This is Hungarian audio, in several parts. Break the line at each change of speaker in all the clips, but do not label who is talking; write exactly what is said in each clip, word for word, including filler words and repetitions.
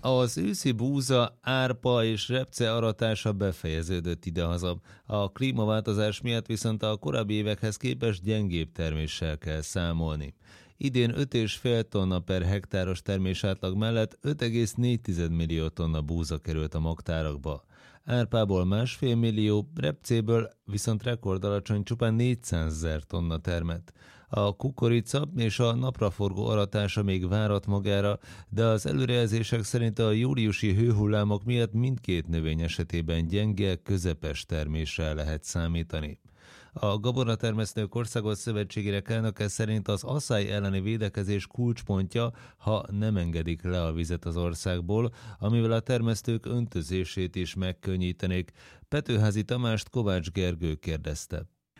Az őszi búza, árpa és repce aratása befejeződött idehaza. A klímaváltozás miatt viszont a korábbi évekhez képest gyengébb terméssel kell számolni. Idén öt egész öt tonna per hektáros termésátlag mellett öt egész négy millió tonna búza került a magtárakba. Árpából másfél millió, repcéből viszont rekordalacsony csupán négyszázezer tonna termett. A kukorica és a napraforgó aratása még várat magára, de az előrejelzések szerint a júliusi hőhullámok miatt mindkét növény esetében gyenge, közepes termésre lehet számítani. A Gabonatermesztők Országos Szövetségének elnöke szerint az aszály elleni védekezés kulcspontja, ha nem engedik le a vizet az országból, amivel a termesztők öntözését is megkönnyítenék. Petőházi Tamást Kovács Gergő kérdezte.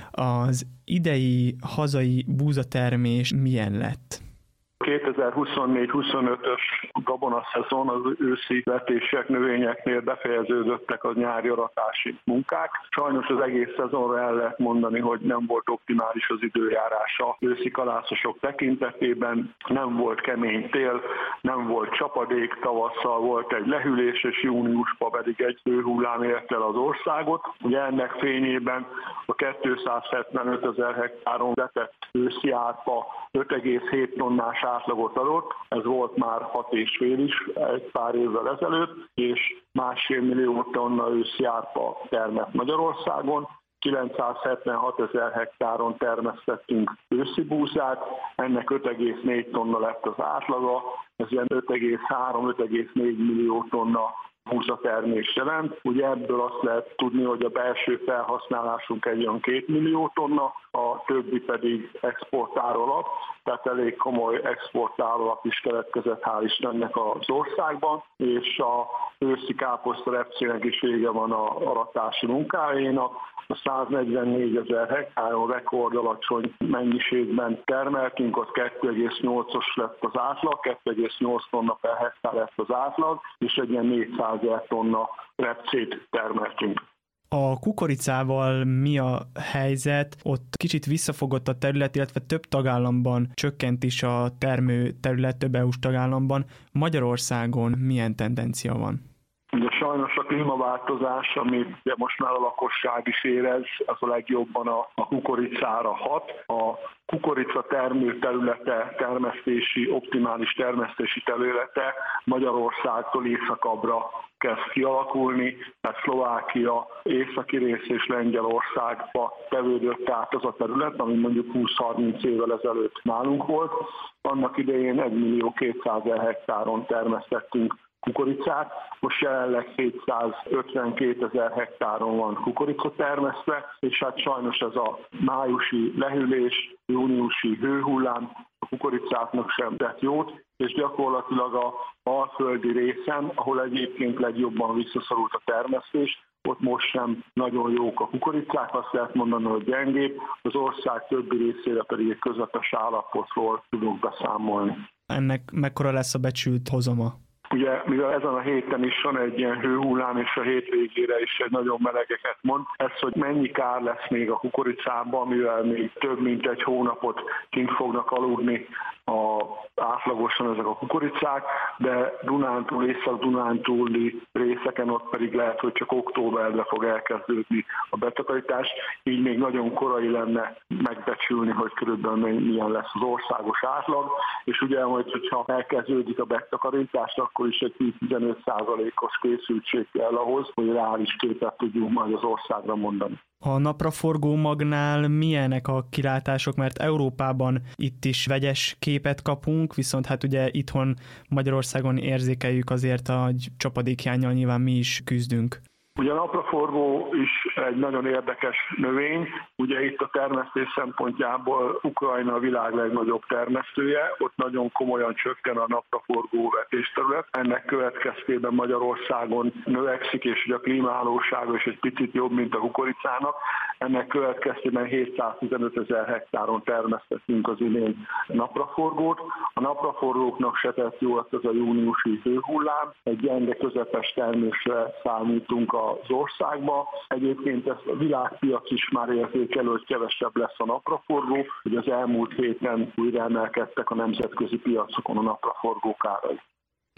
Az idei hazai búzatermés milyen lett?
kétezer-huszonnégy huszonötös gabonaszezon az őszi vetések, növényeknél befejeződöttek a nyári aratási munkák. Sajnos az egész szezonra el lehet mondani, hogy nem volt optimális az időjárása őszi kalászosok tekintetében, nem volt kemény tél, nem volt csapadék, tavasszal volt egy lehűlés, és júniusban pedig egy hőhullám ért el az országot. Ugye ennek fényében a kétszázhetvenötezer hektáron vetett őszi árpa öt egész hét tonnás átlagot adott, ez volt már hat és fél is egy pár évvel ezelőtt, és másfél millió tonna őszi árpa termett Magyarországon, kilencszázhetvenhatezer hektáron termesztettünk őszi búzát, ennek öt egész négy tonna lett az átlaga, ez ilyen öt egész három - öt egész négy millió tonna búzatermés jelent. Ugye ebből azt lehet tudni, hogy a belső felhasználásunk egy olyan két millió tonna, a többi pedig exportárolap, tehát elég komoly exportárolap is keletkezett, hál' Istennek az országban, és a őszi káposzta repcének is vége van a aratási munkájának. A száznegyvennégyezer hektáron rekord alacsony mennyiségben termeltünk, ott kettő egész nyolcas lett az átlag, kettő egész nyolc tonna per hektár lett az átlag, és egy ilyen négyszázezer tonna repcét termeltünk.
A kukoricával mi a helyzet? Ott kicsit visszafogott a terület, illetve több tagállamban csökkent is a termő terület, több é u-s tagállamban. Magyarországon milyen tendencia van?
Ugye sajnos a klímaváltozás, amit most már a lakosság is érez, az a legjobban a, a kukoricára hat. A kukorica termő területe, termesztési, optimális termesztési területe Magyarországtól északabbra kezd kialakulni, tehát Szlovákia északi rész és Lengyelországba tevődött át az a terület, ami mondjuk húsz-harminc évvel ezelőtt nálunk volt. Annak idején egy millió kétszázezer hektáron termesztettünk kukoricát, most jelenleg hétszázötvenkétezer hektáron van kukorica termesztve, és hát sajnos ez a májusi lehűlés, júniusi hőhullám a kukoricáknak sem tett jót, és gyakorlatilag a alföldi részen, ahol egyébként legjobban visszaszorult a termesztés, ott most sem nagyon jók a kukoricák, azt lehet mondani, hogy gyengébb, az ország többi részére pedig egy közepes állapotról tudunk beszámolni.
Ennek mekkora lesz a becsült hozama?
Ugye, mivel ezen a héten is van egy ilyen hőhullám, és a hétvégére is egy nagyon melegeket mond, ez, hogy mennyi kár lesz még a kukoricában, mivel még több mint egy hónapot kint fognak aludni a, átlagosan ezek a kukoricák, de Dunántúl, Észak-Dunántúli részeken ott pedig lehet, hogy csak októberben fog elkezdődni a betakarítás, így még nagyon korai lenne megbecsülni, hogy körülbelül milyen lesz az országos átlag, és ugye majd, hogyha elkezdődik a betakarítás, akkor is egy tíz-tizenöt százalékos készültség kell ahhoz, hogy reális képet tudjunk majd az országra mondani.
A napraforgó magnál milyenek a kilátások, mert Európában itt is vegyes képet kapunk, viszont hát ugye itthon Magyarországon érzékeljük azért a csapadékhiánnyal, nyilván mi is küzdünk.
Ugye a napraforgó is egy nagyon érdekes növény, ugye itt a termesztés szempontjából Ukrajna a világ legnagyobb termesztője, ott nagyon komolyan csökken a napraforgó vetésterület. Ennek következtében Magyarországon növekszik, és ugye a klímahálósága is egy picit jobb, mint a kukoricának. Ennek következtében hétszáztizenötezer hektáron termesztettünk az idén napraforgót. A napraforgóknak se tett jó az a júniusi hőhullám, egy gyenge közepes termésre számítunk az országba. Egyébként ezt a világpiac is már érzékelő, hogy kevesebb lesz a napraforgó, hogy az elmúlt héten újra emelkedtek a nemzetközi piacokon a napraforgók árai.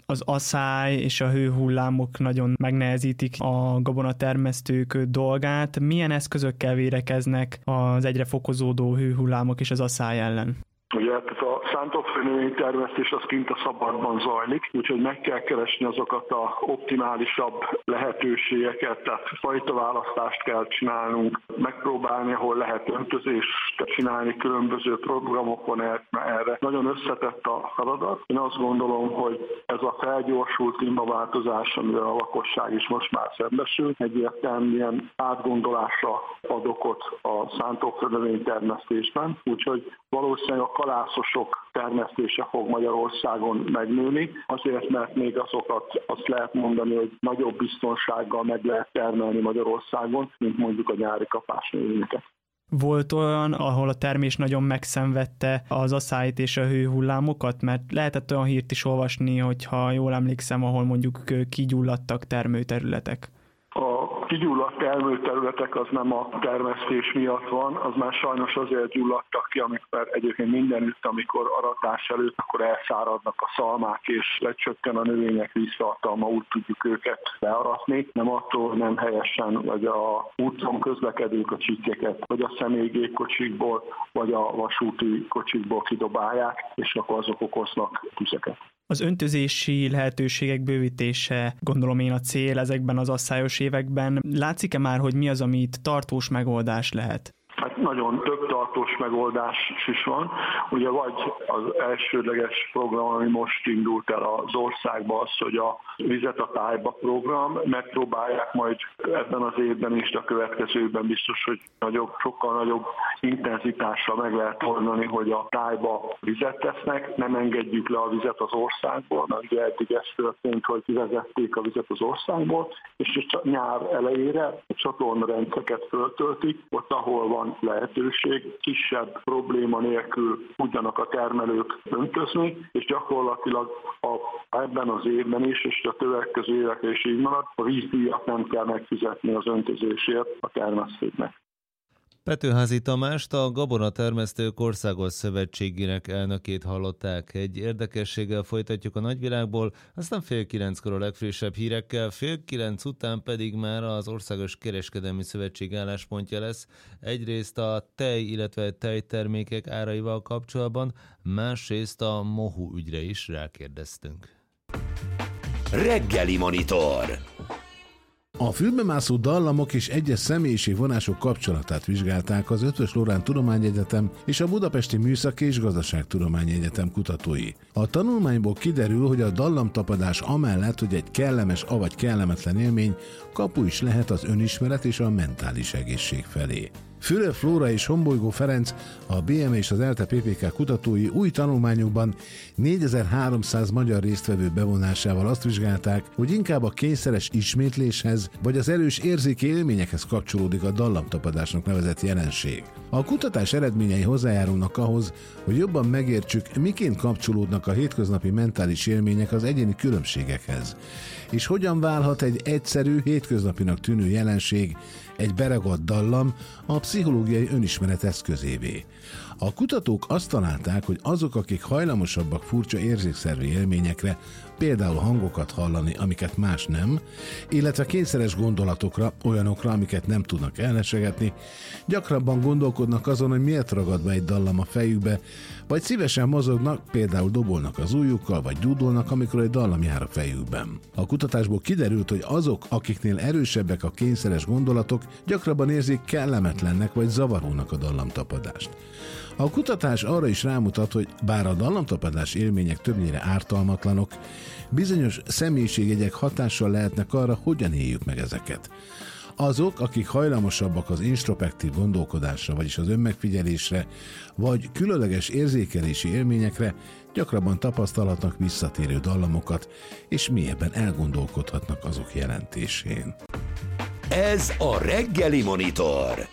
az aszály és a hőhullámok nagyon megnehezítik a gabonatermesztők dolgát. Milyen eszközökkel védekeznek az egyre fokozódó hőhullámok és az aszály ellen?
Ugye tehát a szántóföld növénytermesztés az kint a szabadban zajlik, úgyhogy meg kell keresni azokat a optimálisabb lehetőségeket, tehát fajtaválasztást kell csinálnunk, megpróbálni, ahol lehet öntözést csinálni, különböző programok van erre. Nagyon összetett a feladat. Én azt gondolom, hogy ez a felgyorsult klímaváltozás, amivel a lakosság is most már szembesül, egyértelműen átgondolásra ad okot a szántóföld növénytermesztésben, úgyhogy valószínűleg a kalászosok termesztése fog Magyarországon megnőni, azért, mert még azokat azt lehet mondani, hogy nagyobb biztonsággal meg lehet termelni Magyarországon, mint mondjuk a nyári kapásnövényeket.
Volt olyan, ahol a termés nagyon megszenvedte az aszályt és a hőhullámokat, mert lehetett olyan hírt is olvasni, hogyha jól emlékszem, ahol mondjuk kigyulladtak termőterületek.
A kigyulladt termőterületek az nem a termesztés miatt van, az már sajnos azért gyulladtak ki, amikor egyébként mindenütt, amikor aratás előtt, akkor elszáradnak a szalmák, és lecsökken a növények víztartalma, úgy tudjuk őket bearatni. Nem attól nem helyesen, vagy a úton közlekedők a csikkeket, vagy a személygépkocsikból, vagy a vasúti kocsikból kidobálják, és akkor azok okoznak tüzeket.
Az öntözési lehetőségek bővítése, gondolom én a cél ezekben az asszályos években. Látszik-e már, hogy mi az, ami itt tartós megoldás lehet?
Hát nagyon több tartós megoldás is van. Ugye vagy az elsődleges program, ami most indult el az országban, az, hogy a Vizet a tájba program, megpróbálják majd ebben az évben és a következőben biztos, hogy nagyobb, sokkal nagyobb intenzitással meg lehet oldani, hogy a tájba vizet tesznek, nem engedjük le a vizet az országból, mert ugye eddig ez történt, hogy kivezették a vizet az országból, és nyár elejére a csatornarendszereket föltöltik, ott ahol van lehetőség, kisebb probléma nélkül tudjanak a termelők öntözni, és gyakorlatilag a, ebben az évben is, és a következő évekre is így marad, a vízdíjat nem kell megfizetni az öntözésért a termesztőknek.
Petőházy Tamást, a Gabonatermesztők Országos Szövetségének elnökét hallották. Egy érdekességgel folytatjuk a nagyvilágból, aztán fél kilenckor a legfrissebb hírekkel, fél kilenc után pedig már az Országos Kereskedelmi Szövetség álláspontja lesz. Egyrészt a tej, illetve tejtermékek áraival kapcsolatban, másrészt a mohu ügyre is rákérdeztünk.
Reggeli Monitor.
A fülbemászó dallamok és egyes személyiségvonások kapcsolatát vizsgálták az Eötvös Loránd Tudományegyetem és a Budapesti Műszaki és Gazdaságtudományi Egyetem kutatói. A tanulmányból kiderül, hogy a dallamtapadás amellett, hogy egy kellemes, avagy kellemetlen élmény, kapu is lehet az önismeret és a mentális egészség felé. Fürer Flóra és Hombolygó Ferenc, a bé em e és az ELTE pé pé ká kutatói új tanulmányukban négyezer-háromszáz magyar résztvevő bevonásával azt vizsgálták, hogy inkább a kényszeres ismétléshez vagy az erős érzéki élményekhez kapcsolódik a dallamtapadásnak nevezett jelenség. A kutatás eredményei hozzájárulnak ahhoz, hogy jobban megértsük, miként kapcsolódnak a hétköznapi mentális élmények az egyéni különbségekhez, és hogyan válhat egy egyszerű, hétköznapinak tűnő jelenség, egy beragadt dallam a pszichológiai önismeret eszközévé. A kutatók azt találták, hogy azok, akik hajlamosabbak furcsa érzékszervi élményekre, például hangokat hallani, amiket más nem, illetve kényszeres gondolatokra, olyanokra, amiket nem tudnak elnesegetni, gyakrabban gondolkodnak azon, hogy miért ragad be egy dallam a fejükbe, vagy szívesen mozognak, például dobolnak az ujjukkal, vagy dúdolnak, amikor egy dallam jár a fejükben. A kutatásból kiderült, hogy azok, akiknél erősebbek a kényszeres gondolatok, gyakrabban érzik kellemetlennek vagy zavarónak a dallamtapadást. A kutatás arra is rámutat, hogy bár a dallamtapadás élmények többnyire ártalmatlanok, bizonyos személyiségjegyek hatással lehetnek arra, hogyan éljük meg ezeket. Azok, akik hajlamosabbak az introspektív gondolkodásra, vagyis az önmegfigyelésre, vagy különleges érzékelési élményekre, gyakrabban tapasztalhatnak visszatérő dallamokat, és mélyebben elgondolkodhatnak azok jelentésén.
Ez a Reggeli Monitor.